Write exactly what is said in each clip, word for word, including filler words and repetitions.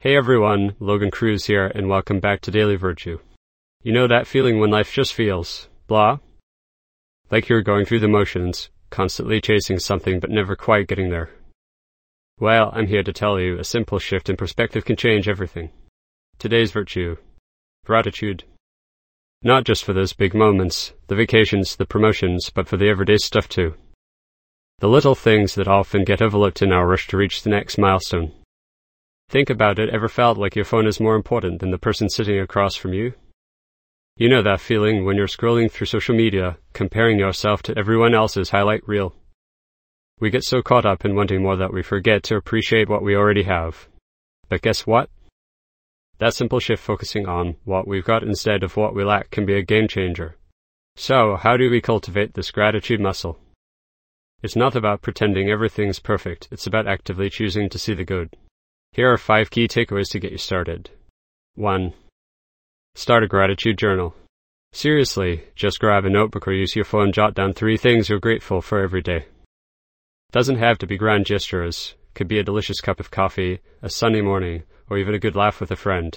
Hey everyone, Logan Cruz here, and welcome back to Daily Virtue. You know that feeling when life just feels blah? Like you're going through the motions, constantly chasing something but never quite getting there. Well, I'm here to tell you a simple shift in perspective can change everything. Today's virtue: gratitude. Not just for those big moments, the vacations, the promotions, but for the everyday stuff too. The little things that often get overlooked in our rush to reach the next milestone. Think about it, ever felt like your phone is more important than the person sitting across from you? You know that feeling when you're scrolling through social media, comparing yourself to everyone else's highlight reel. We get so caught up in wanting more that we forget to appreciate what we already have. But guess what? That simple shift focusing on what we've got instead of what we lack can be a game changer. So, how do we cultivate this gratitude muscle? It's not about pretending everything's perfect, it's about actively choosing to see the good. Here are five key takeaways to get you started. one. Start a gratitude journal. Seriously, just grab a notebook or use your phone, jot down three things you're grateful for every day. Doesn't have to be grand gestures. Could be a delicious cup of coffee, a sunny morning, or even a good laugh with a friend.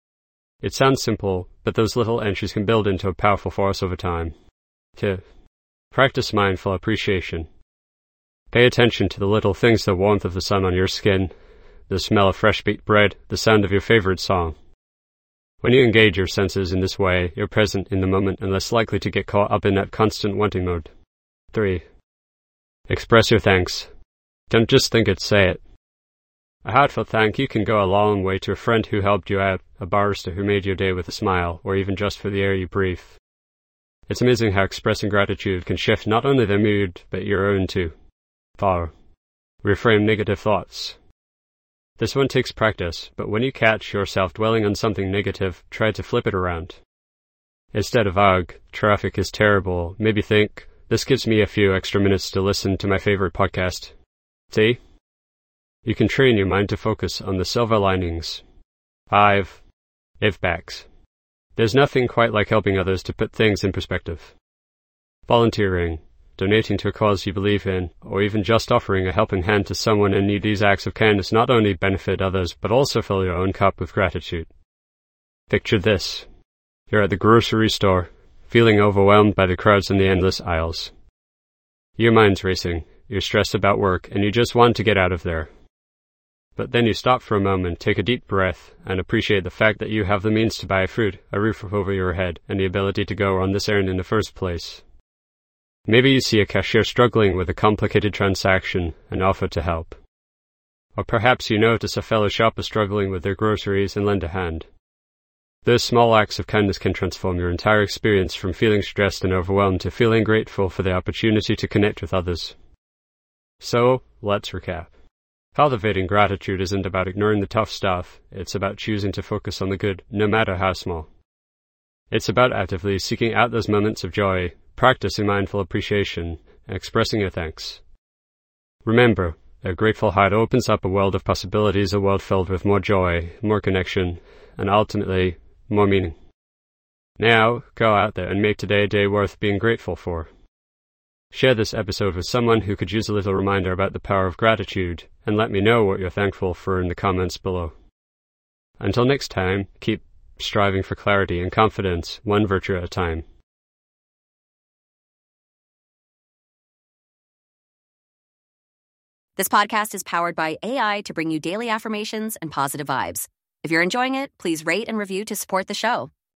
It sounds simple, but those little entries can build into a powerful force over time. two. Practice mindful appreciation. Pay attention to the little things: the warmth of the sun on your skin, the smell of fresh baked bread, the sound of your favorite song. When you engage your senses in this way, you're present in the moment and less likely to get caught up in that constant wanting mode. three. Express your thanks. Don't just think it, say it. A heartfelt thank you can go a long way to a friend who helped you out, a barista who made your day with a smile, or even just for the air you breathe. It's amazing how expressing gratitude can shift not only their mood, but your own too. four. Reframe negative thoughts. This one takes practice, but when you catch yourself dwelling on something negative, try to flip it around. Instead of "ugh, traffic is terrible," maybe think, "this gives me a few extra minutes to listen to my favorite podcast." See? You can train your mind to focus on the silver linings. five. Give backs. There's nothing quite like helping others to put things in perspective. Volunteering, donating to a cause you believe in, or even just offering a helping hand to someone in need. These acts of kindness not only benefit others, but also fill your own cup with gratitude. Picture this. You're at the grocery store, feeling overwhelmed by the crowds and the endless aisles. Your mind's racing, you're stressed about work, and you just want to get out of there. But then you stop for a moment, take a deep breath, and appreciate the fact that you have the means to buy food, a roof over your head, and the ability to go on this errand in the first place. Maybe you see a cashier struggling with a complicated transaction and offer to help. Or perhaps you notice a fellow shopper struggling with their groceries and lend a hand. Those small acts of kindness can transform your entire experience from feeling stressed and overwhelmed to feeling grateful for the opportunity to connect with others. So, let's recap. Cultivating gratitude isn't about ignoring the tough stuff, it's about choosing to focus on the good, no matter how small. It's about actively seeking out those moments of joy, practicing mindful appreciation, and expressing your thanks. Remember, a grateful heart opens up a world of possibilities, a world filled with more joy, more connection, and ultimately, more meaning. Now, go out there and make today a day worth being grateful for. Share this episode with someone who could use a little reminder about the power of gratitude, and let me know what you're thankful for in the comments below. Until next time, keep striving for clarity and confidence, one virtue at a time. This podcast is powered by A I to bring you daily affirmations and positive vibes. If you're enjoying it, please rate and review to support the show.